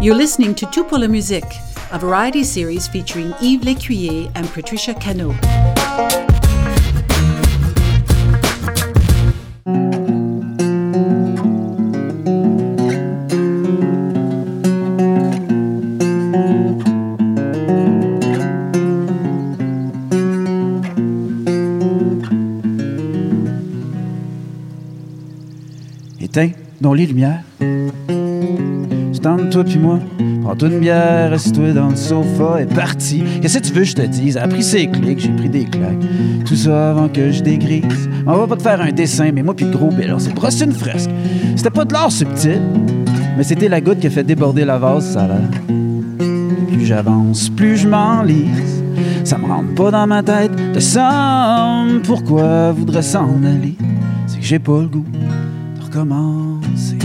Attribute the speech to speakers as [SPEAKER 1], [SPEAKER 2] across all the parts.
[SPEAKER 1] You're listening to Tout pour la musique, a variety series featuring Yves Lécuyer and Patricia Cano.
[SPEAKER 2] Éteins donc les lumières. Toi puis moi, prends-toi une bière, assis-toi dans le sofa, est parti. Qu'est-ce que tu veux que je te dise? Elle a pris ses clics, j'ai pris des claques. Tout ça avant que je dégrise. On va pas te faire un dessin, mais moi puis le gros Bill, on s'est brossé une fresque. C'était pas de l'art subtil, mais c'était la goutte qui a fait déborder la vase, ça a l'air. Plus j'avance, plus je m'enlise. Ça me rentre pas dans ma tête de somme. Pourquoi voudrais s'en aller? C'est que j'ai pas le goût de recommencer.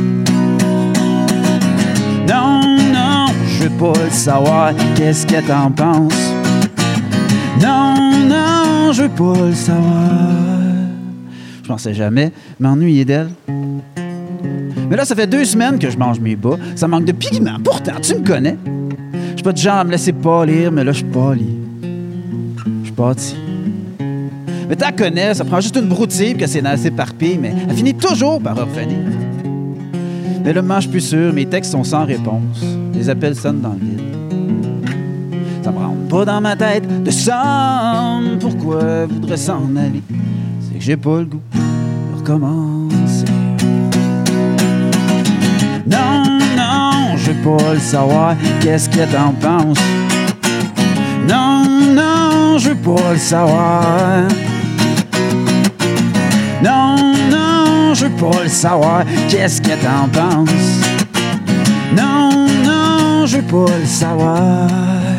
[SPEAKER 2] Non, non, je veux pas le savoir, qu'est-ce que t'en penses? Non, non, je veux pas le savoir. Je pensais jamais m'ennuyer d'elle. Mais là, ça fait 2 semaines que je mange mes bas. Ça manque de pigments. Pourtant, tu me connais. Je suis pas de genre à me laisser pâlir, mais là, je suis pâli. Je suis pâti. Mais t'en connais, ça prend juste une broutille que c'est assez éparpillé, mais elle finit toujours par revenir. Mais là, je suis plus sûr, mes textes sont sans réponse. Les appels sonnent dans le vide. Ça me rentre pas dans ma tête de somme. Pourquoi voudrais s'en aller? C'est que j'ai pas le goût de recommencer. Non, non, je veux pas le savoir. Qu'est-ce que t'en penses? Non, non, je veux pas le savoir. Non, non, je veux pas le savoir. Qu'est-ce que t'en penses? Non, non, je veux pas le savoir.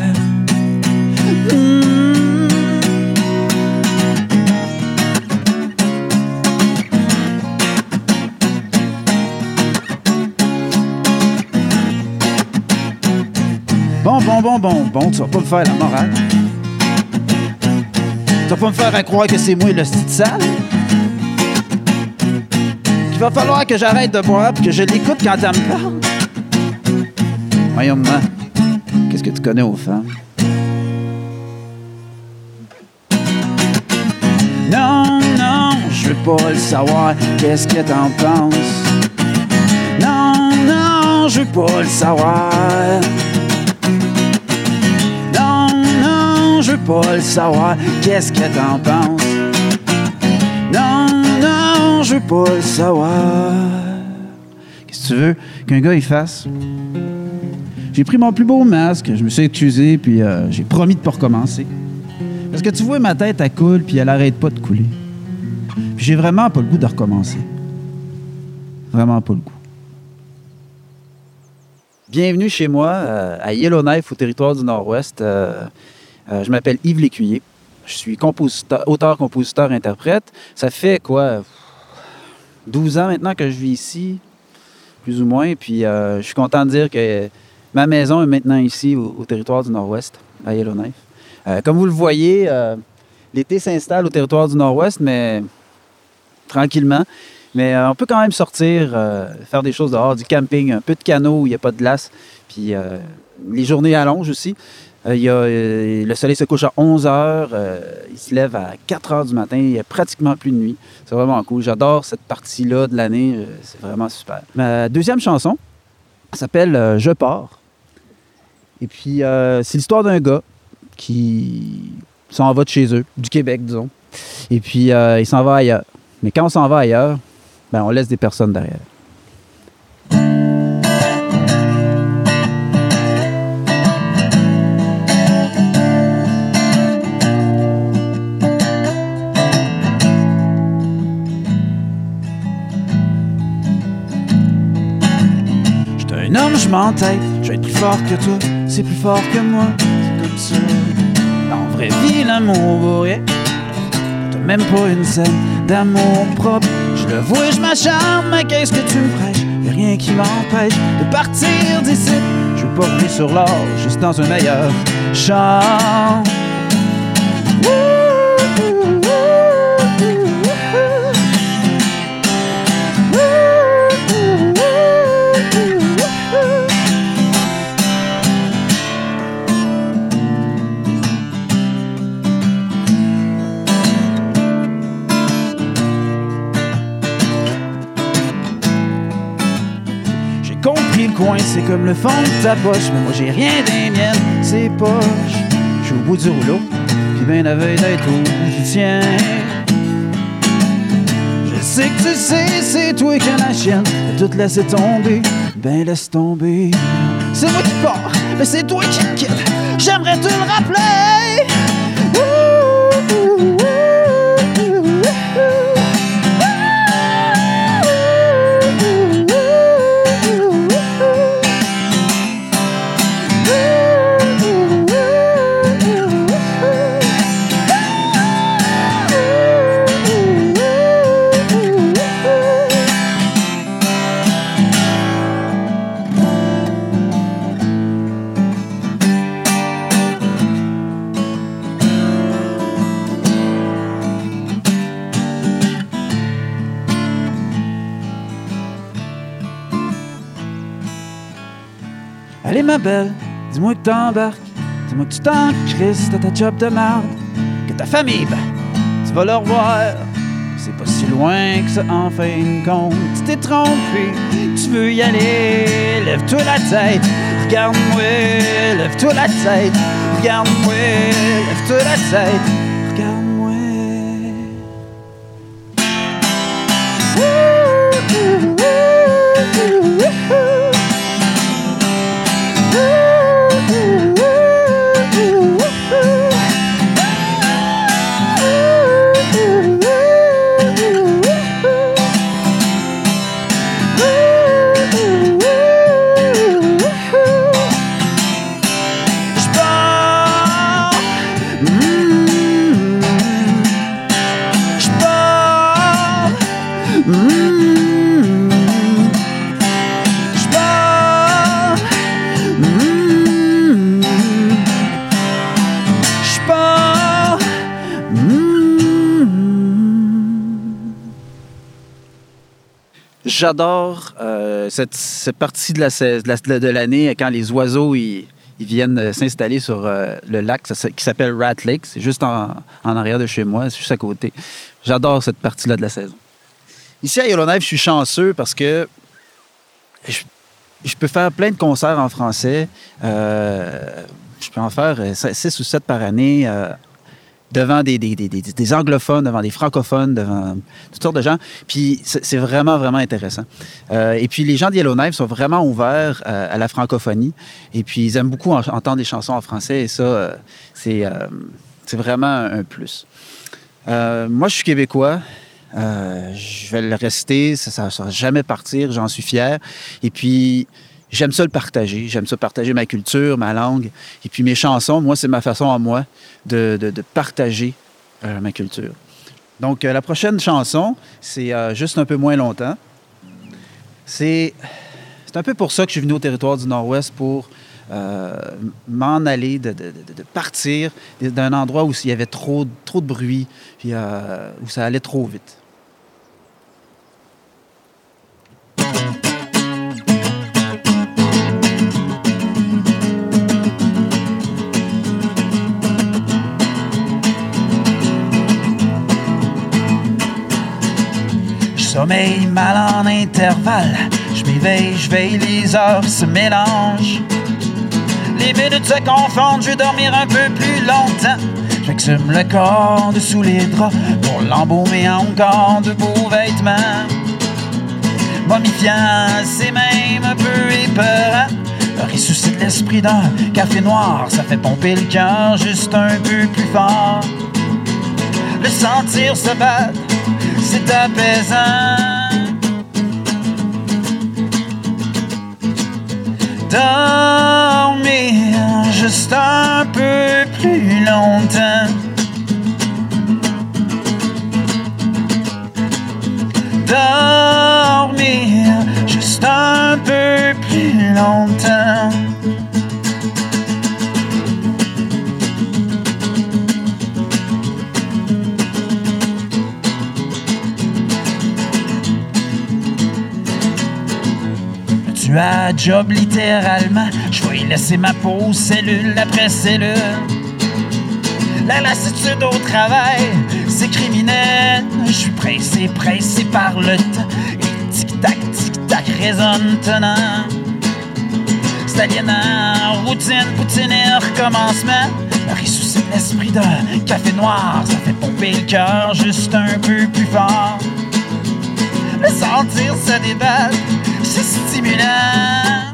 [SPEAKER 2] Bon, tu vas pas me faire la morale. Tu vas pas me faire croire que c'est moi le style sale. Il va falloir que j'arrête de boire et que je l'écoute quand elle me parle. Voyons, maman, qu'est-ce que tu connais aux femmes? Non, non, je veux pas le savoir. Qu'est-ce que t'en penses? Non, non, je veux pas le savoir. Non, non, je veux pas le savoir. Qu'est-ce que t'en penses? Non, non, je veux pas le savoir. Qu'est-ce que tu veux qu'un gars il fasse? J'ai pris mon plus beau masque, je me suis excusé, puis j'ai promis de pas recommencer. Parce que tu vois, ma tête, elle coule, puis elle arrête pas de couler. Puis j'ai vraiment pas le goût de recommencer. Vraiment pas le goût. Bienvenue chez moi, à Yellowknife, au territoire du Nord-Ouest. Je m'appelle Yves Lécuyer. Je suis auteur, compositeur, interprète. Ça fait quoi? 12 ans maintenant que je vis ici, plus ou moins. Puis je suis content de dire que ma maison est maintenant ici, au territoire du Nord-Ouest, à Yellowknife. Comme vous le voyez, l'été s'installe au territoire du Nord-Ouest, mais tranquillement. Mais on peut quand même sortir, faire des choses dehors, du camping, un peu de canot où il n'y a pas de glace. Puis les journées allongent aussi. Le soleil se couche à 11 heures, il se lève à 4 heures du matin, il n'y a pratiquement plus de nuit. C'est vraiment cool. J'adore cette partie-là de l'année, c'est vraiment super. Ma deuxième chanson s'appelle « Je pars ». Et puis, c'est l'histoire d'un gars qui s'en va de chez eux, du Québec, disons. Et puis, il s'en va ailleurs. Mais quand on s'en va ailleurs, ben, on laisse des personnes derrière. Un homme, je m'entête, je vais être plus fort que toi, c'est plus fort que moi, c'est comme ça. En vraie vie, l'amour vaut rien, t'as même pas une scène d'amour propre. Je le vois, je m'acharne, mais qu'est-ce que tu me prêches? Y'a rien qui m'empêche de partir d'ici. Je veux pas rouler sur l'or, juste dans un meilleur champ. pris le coin, c'est comme le fond de ta poche. Mais moi j'ai rien des miennes, c'est poche. Je suis au bout du rouleau, puis ben la veille d'être où tu tiens. Je sais que tu sais, c'est toi qui as la chienne. T'as tout laissé tomber, ben laisse tomber. C'est moi qui pars, mais c'est toi qui me quitte. J'aimerais te le rappeler. Allez ma belle, dis-moi que t'embarques, dis-moi que tu t'en crisses de ta job de marde, que ta famille, ben, tu vas le revoir. C'est pas si loin que ça en fin de compte. Tu t'es trompé, tu veux y aller, lève-toi la tête, regarde-moi, lève-toi la tête, regarde-moi, lève-toi la tête, regarde-moi. J'adore cette partie de l'année quand les oiseaux ils viennent s'installer sur le lac qui s'appelle Rat Lake. C'est juste en arrière de chez moi, c'est juste à côté. J'adore cette partie-là de la saison. Ici à Yellowknife, je suis chanceux parce que je peux faire plein de concerts en français. Je peux en faire 6 ou 7 par année. Devant des anglophones, devant des francophones, devant toutes sortes de gens. Puis c'est vraiment, vraiment intéressant. Et puis les gens de Yellowknife sont vraiment ouverts à la francophonie. Et puis ils aiment beaucoup entendre des chansons en français. Et ça, c'est vraiment un plus. Moi, je suis québécois. Je vais le rester. Ça ne va jamais partir. J'en suis fier. Et puis... j'aime ça le partager. J'aime ça partager ma culture, ma langue. Et puis mes chansons, moi, c'est ma façon à moi de partager ma culture. Donc, la prochaine chanson, c'est juste un peu moins longtemps. C'est un peu pour ça que je suis venu au territoire du Nord-Ouest, pour m'en aller, de partir d'un endroit où il y avait trop de bruit, puis où ça allait trop vite. Sommeil mal en intervalle, je m'éveille, je veille, les heures se mélangent. Les minutes se confondent, je veux dormir un peu plus longtemps. J'exhume le corps dessous les draps pour l'embaumer encore de beaux vêtements. Momifiant, c'est même un peu épeurant. Ressuscite l'esprit d'un café noir, ça fait pomper le cœur juste un peu plus fort. Le sentir se battre, c'est apaisant. Dormir juste un peu plus longtemps. Dormir juste un peu plus longtemps. Tu as job littéralement, je vais y laisser ma peau cellule après cellule. La lassitude au travail, c'est criminel. Je suis pressé par le temps. Et tic-tac résonne tenant. c'est aliénant. Routine, poutine et recommencement. Ressuscite l'esprit d'un café noir. Ça fait pomper le cœur juste un peu plus fort. Le sentir se débattre, c'est stimulant.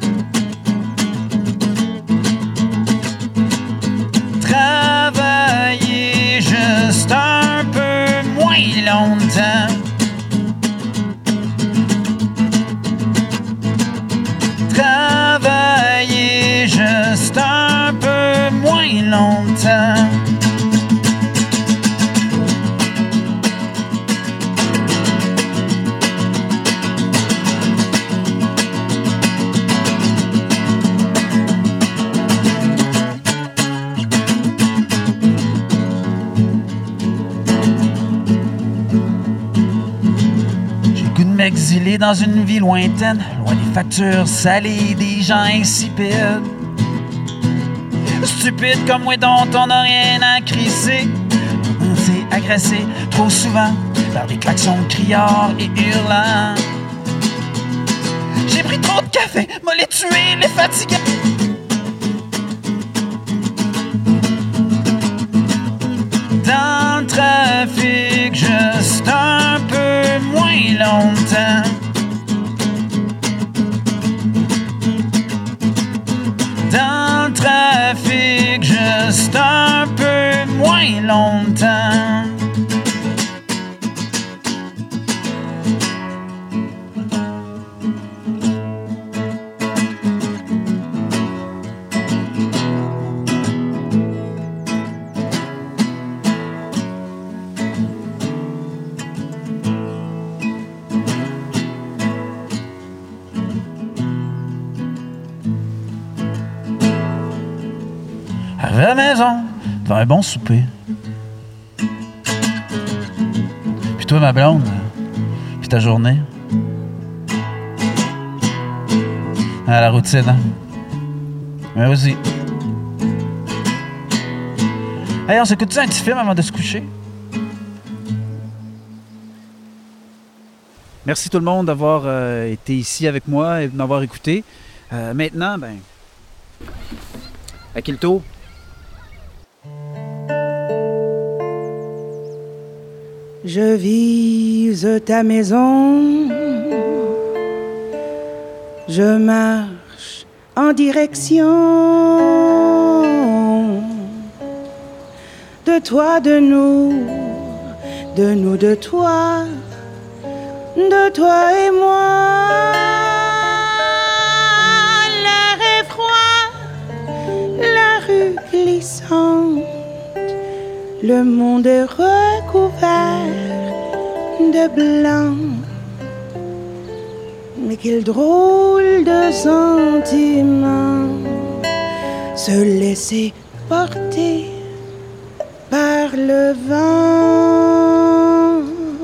[SPEAKER 2] Travailler juste un peu moins longtemps. Travailler juste un peu moins longtemps. Exilé dans une vie lointaine, loin des factures salées, des gens insipides. Stupide comme moi dont on n'a rien à crisser. On s'est agressé trop souvent par des klaxons criards et hurlants. J'ai pris trop de café, m'a les tuer, les fatigués. Dans le trafic, juste un peu moins longtemps. Dans le trafic, juste un peu moins longtemps. Arrivé à la maison, faire un bon souper. Puis toi, ma blonde, puis ta journée. À la routine, hein? Mais aussi. Hey, on s'écoute-tu un petit film avant de se coucher? Merci tout le monde d'avoir été ici avec moi et de m'avoir écouté. Maintenant, ben... À qui le tour?
[SPEAKER 3] Je vise ta maison, je marche en direction de toi, de nous, de toi et moi. L'air est froid, la rue glissante, le monde est recouvert de blanc. Mais quel drôle de sentiment, se laisser porter par le vent.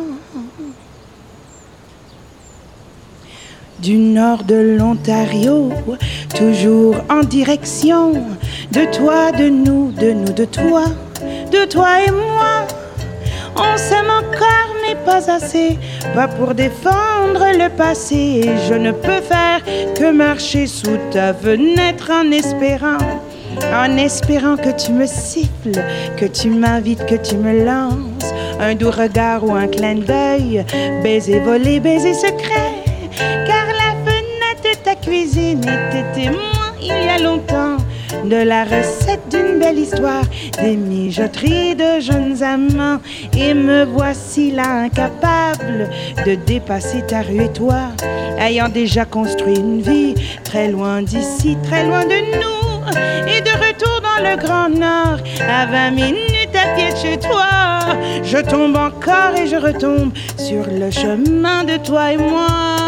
[SPEAKER 3] Du nord de l'Ontario, toujours en direction de toi, de nous, de toi et moi. On s'aime encore mais pas assez, pas pour défendre le passé. Et je ne peux faire que marcher sous ta fenêtre en espérant que tu me siffles, que tu m'invites, que tu me lances un doux regard ou un clin d'œil, baiser volé, baiser secret. Car la fenêtre de ta cuisine était témoin il y a longtemps de la recette d'une belle histoire, des mijoteries de jeunes amants. Et me voici là incapable de dépasser ta rue et toi, ayant déjà construit une vie très loin d'ici, très loin de nous, et de retour dans le Grand Nord, à 20 minutes à pied de chez toi. Je tombe encore et je retombe sur le chemin de toi et moi.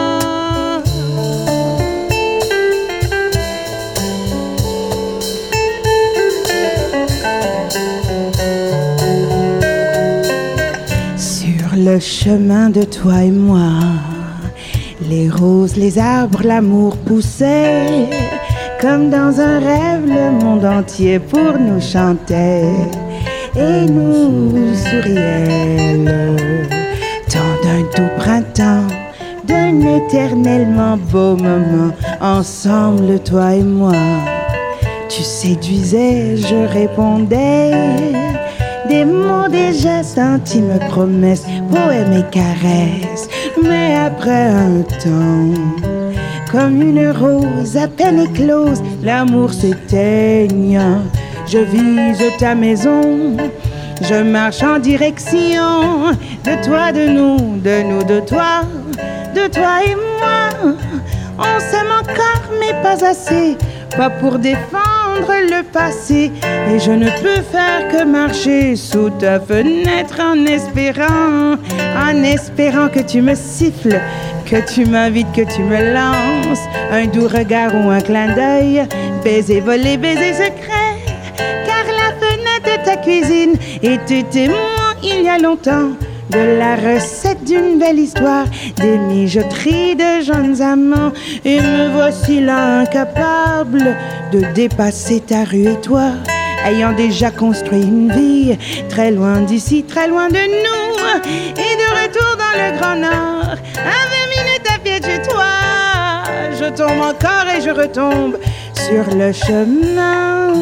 [SPEAKER 3] Le chemin de toi et moi, les roses, les arbres, l'amour poussait. Comme dans un rêve, le monde entier pour nous chantait et nous souriait. Le temps d'un doux printemps, d'un un éternellement beau moment, ensemble toi et moi. Tu séduisais, je répondais, des mots, des gestes, intimes promesses, poèmes et caresses. Mais après un temps, comme une rose à peine éclose, l'amour s'éteignant. Je vise ta maison, je marche en direction de toi, de nous, de toi et moi. On s'aime encore, mais pas assez, pas pour défendre le passé. Et je ne peux faire que marcher sous ta fenêtre en espérant que tu me siffles, que tu m'invites, que tu me lances un doux regard ou un clin d'œil, baiser volé, baiser secret, car la fenêtre de ta cuisine était témoin il y a longtemps de la recette d'une belle histoire, des mijoteries de jeunes amants. Et me voici là incapable de dépasser ta rue et toi, ayant déjà construit une vie très loin d'ici, très loin de nous, et de retour dans le Grand Nord, à 20 minutes à pied de chez toi. Je tombe encore et je retombe sur le chemin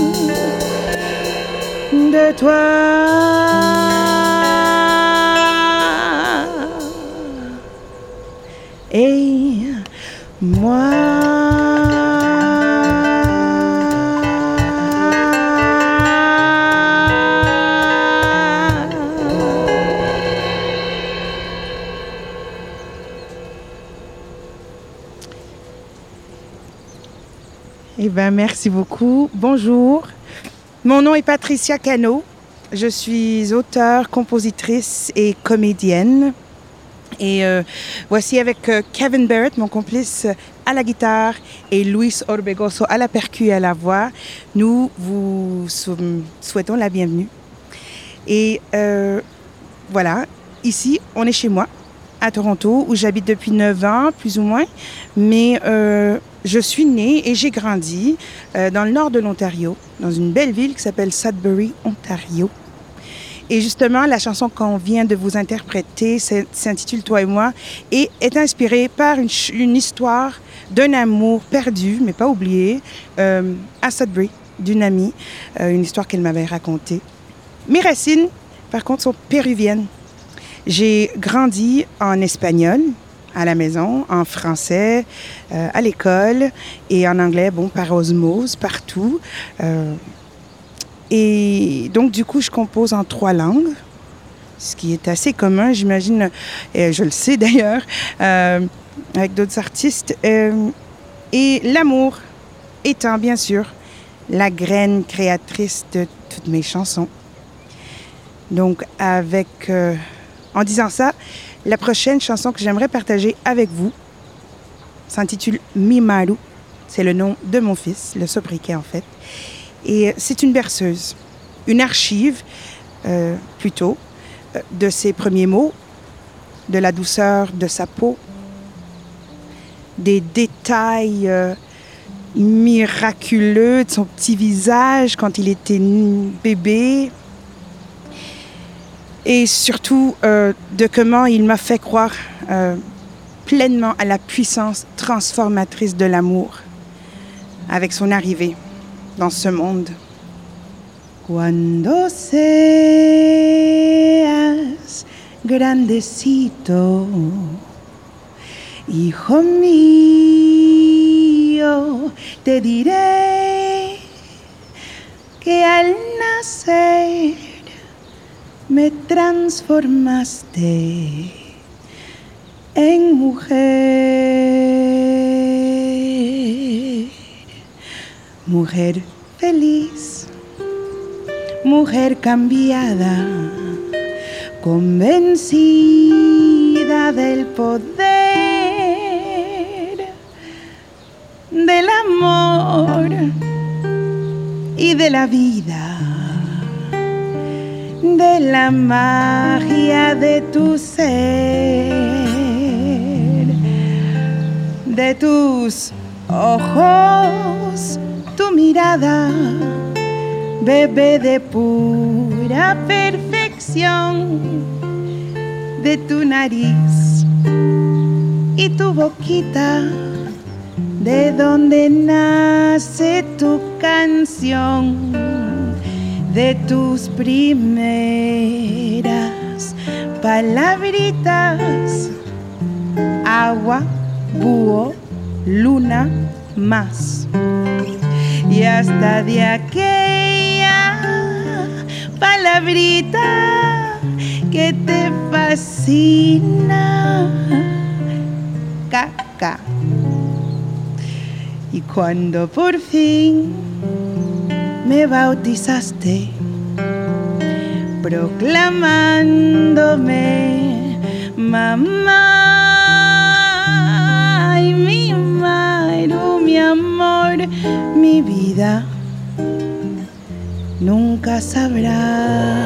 [SPEAKER 3] de toi. Et moi. Eh bien, merci beaucoup. Bonjour. Mon nom est Patricia Cano. Je suis auteure, compositrice et comédienne. Et voici avec Kevin Barrett, mon complice à la guitare, et Luis Orbegoso à la percu et à la voix. Nous vous souhaitons la bienvenue. Et voilà, ici, on est chez moi, à Toronto, où j'habite depuis 9 ans, plus ou moins. Mais je suis née et j'ai grandi dans le nord de l'Ontario, dans une belle ville qui s'appelle Sudbury, Ontario. Et justement, la chanson qu'on vient de vous interpréter s'intitule « Toi et moi » et est inspirée par une histoire d'un amour perdu, mais pas oublié, à Sudbury, d'une amie, une histoire qu'elle m'avait racontée. Mes racines, par contre, sont péruviennes. J'ai grandi en espagnol, à la maison, en français, à l'école, et en anglais, bon, par osmose, partout. Et donc, du coup, je compose en 3 langues, ce qui est assez commun, j'imagine, et je le sais d'ailleurs, avec d'autres artistes. Et l'amour étant, bien sûr, la graine créatrice de toutes mes chansons. Donc, en disant ça, la prochaine chanson que j'aimerais partager avec vous s'intitule « Mi Maru ». C'est le nom de mon fils, le sobriquet en fait. Et c'est une berceuse, une archive, plutôt, de ses premiers mots, de la douceur de sa peau, des détails miraculeux de son petit visage quand il était bébé, et surtout de comment il m'a fait croire pleinement à la puissance transformatrice de l'amour avec son arrivée dans ce monde. Cuando seas grandecito, hijo mío, te diré que al nacer me transformaste en mujer, mujer feliz, mujer cambiada, convencida del poder del amor y de la vida, de la magia de tu ser, de tus ojos, tu mirada, bebé de pura perfección, de tu nariz, y tu boquita, de donde nace tu canción, de tus primeras palabritas, agua, búho, luna, más, y hasta de aquella palabrita que te fascina, caca. Y cuando por fin me bautizaste, proclamándome mamá, y mi Maru, mi amor, mi vida, nunca sabrás.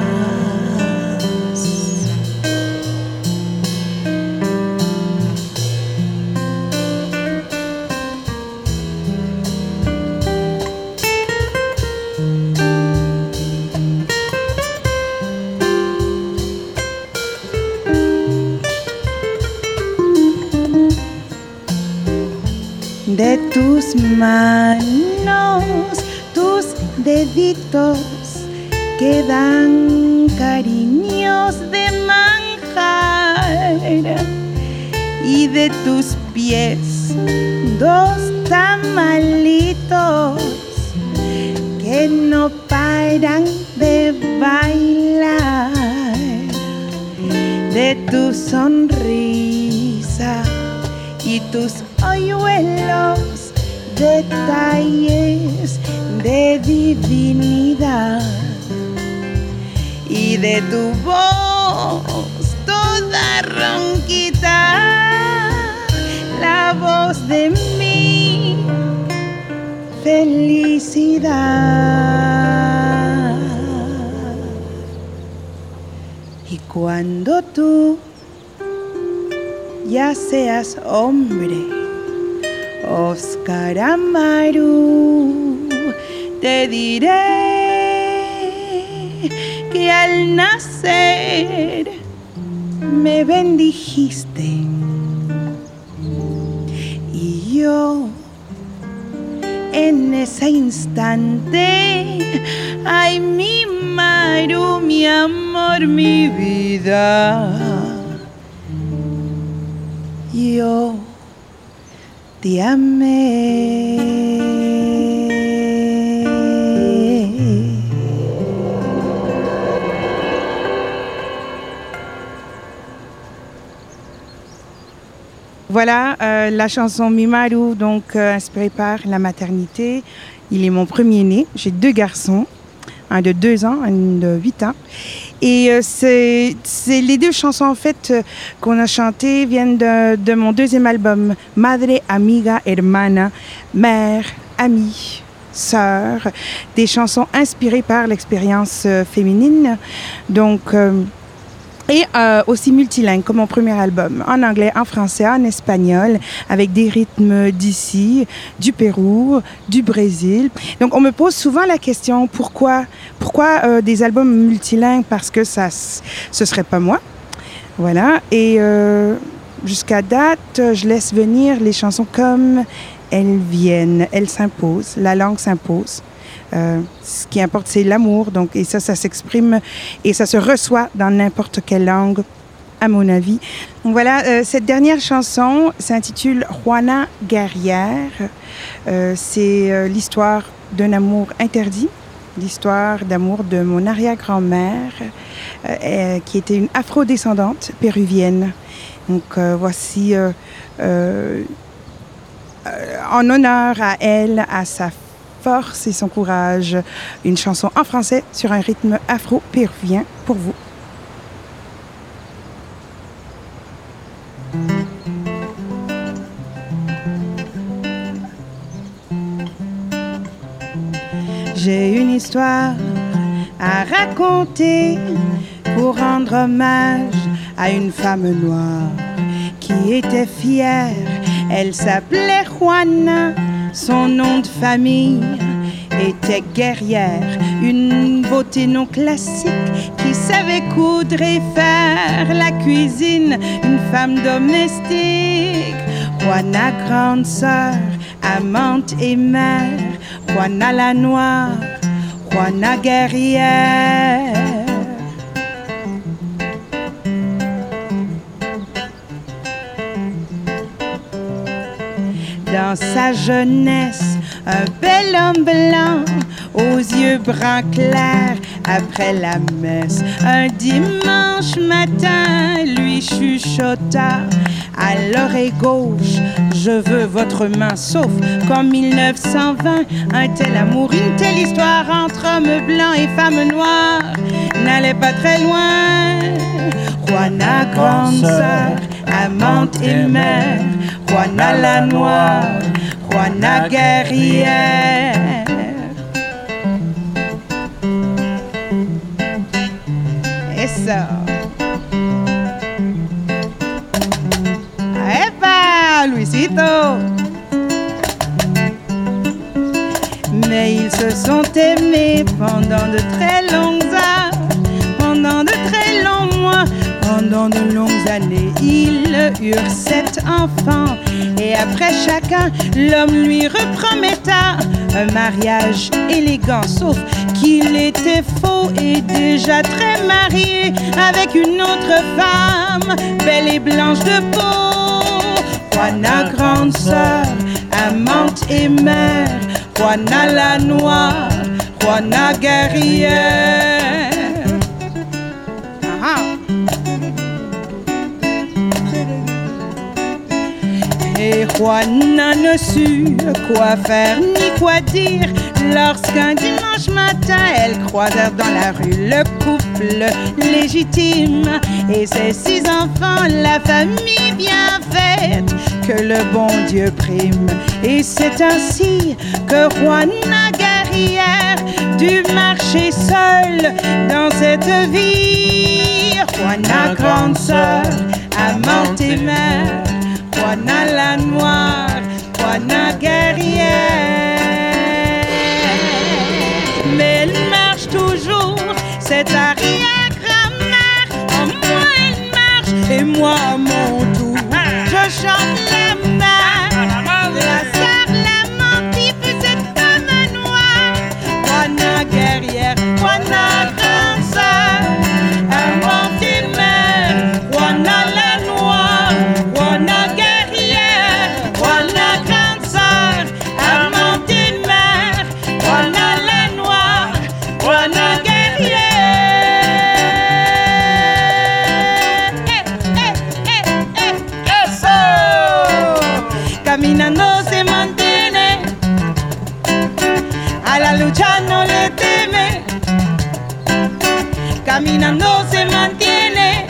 [SPEAKER 3] De tus manos, tus deditos quedan cariños de manjar, y de tus pies dos tamalitos que no paran de bailar, de tu sonrisa y tus hoyuelos, detalles de divinidad, y de tu voz toda ronquita, la voz de mi felicidad. Y cuando tú ya seas hombre, Oscar Amaru, te diré que al nacer me bendijiste, y yo en ese instante, ay, mi Maru, mi amor, mi vida, yo te amé. Voilà la chanson Mi Maru, donc inspirée par la maternité. Il est mon premier-né. J'ai 2 garçons, un de 2 ans, un de 8 ans. Et c'est les 2 chansons en fait qu'on a chantées viennent de mon 2e album, Madre, Amiga, Hermana, mère, amie, sœur, des chansons inspirées par l'expérience féminine, donc et aussi multilingue comme mon premier album, en anglais, en français, en espagnol, avec des rythmes d'ici, du Pérou, du Brésil. Donc on me pose souvent la question pourquoi des albums multilingues, parce que ce serait pas moi. Voilà, et jusqu'à date, je laisse venir les chansons comme elles viennent, elles s'imposent, la langue s'impose. Ce qui importe, c'est l'amour, donc, et ça s'exprime et ça se reçoit dans n'importe quelle langue, à mon avis. Donc voilà, cette dernière chanson s'intitule Juana Guerrière. C'est l'histoire d'un amour interdit, l'histoire d'amour de mon arrière-grand-mère, qui était une afro-descendante péruvienne. Donc voici, en honneur à elle, à sa force et son courage, une chanson en français sur un rythme afro-péruvien pour vous. J'ai une histoire à raconter pour rendre hommage à une femme noire qui était fière. Elle s'appelait Juana. Son nom de famille était guerrière, une d'une beauté non classique, qui savait coudre et faire la cuisine, une femme domestique. Juana, grande sœur, amante et mère, Juana la noire, Juana guerrière. Dans sa jeunesse, un bel homme blanc, aux yeux bruns clairs, après la messe, un dimanche matin, lui chuchota à l'oreille gauche: je veux votre main, sauf qu'en 1920, un tel amour, une telle histoire entre hommes blancs et femmes noires n'allait pas très loin. Juana, grande sœur, amante et mère, Juana la noire, Juana guerrière. Et ça. Epa, Luisito. Mais ils se sont aimés pendant de très longues heures, pendant de très longs mois, pendant de longues années. Ils eurent 7 enfants et après chacun, l'homme lui reprometta un mariage élégant, sauf qu'il était faux et déjà très marié avec une autre femme, belle et blanche de peau. Juana, grande sœur, amante et mère, Juana la noire, Juana guerrière. Et Juana ne sut quoi faire ni quoi dire lorsqu'un dimanche matin, elles croisèrent dans la rue le couple légitime et ses 6 enfants, la famille bien faite que le bon Dieu prime. Et c'est ainsi que Juana guerrière dut marcher seule dans cette vie. Juana, grande sœur, amante et mère, Juana la noire, Juana guerrière. Mais elle marche toujours, cette arrière-grand-mère. En moi elle marche et moi à mon tour je chante la mère, la sœur, l'amante qui fut cette femme noire. Juana guerrière, Juana grande sœur, amante et mère, Juana la noire, Juana guerrière, Juana grande sœur, amante et mère, Juana la noire, Juana guerrière. Caminando se mantiene, a la lucha no le teme. Caminando se mantiene,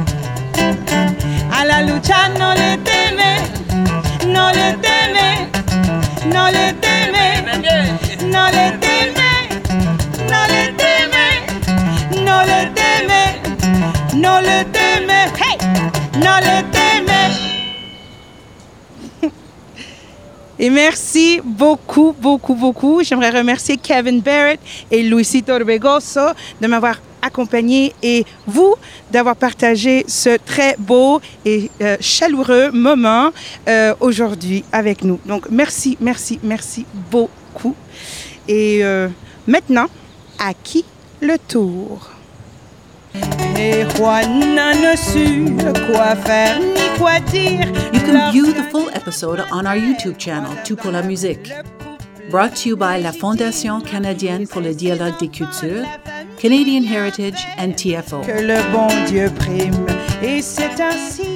[SPEAKER 3] a la lucha no le teme, no le teme, no le teme, no le teme, no le teme, no le teme, no le teme, hey, no le teme. Et merci beaucoup, beaucoup, beaucoup. J'aimerais remercier Kevin Barrett et Luisito Orbegoso de m'avoir accompagné et vous d'avoir partagé ce très beau et chaleureux moment aujourd'hui avec nous. Donc merci, merci, merci beaucoup. Et maintenant, à qui le tour? Et Juana ne sut quoi faire ni quoi dire.
[SPEAKER 1] You can view the full episode on our YouTube channel, Tout pour la musique. Brought to you by la Fondation canadienne pour le dialogue des cultures, Canadian Heritage and TFO.
[SPEAKER 3] Que le bon Dieu prime, et c'est ainsi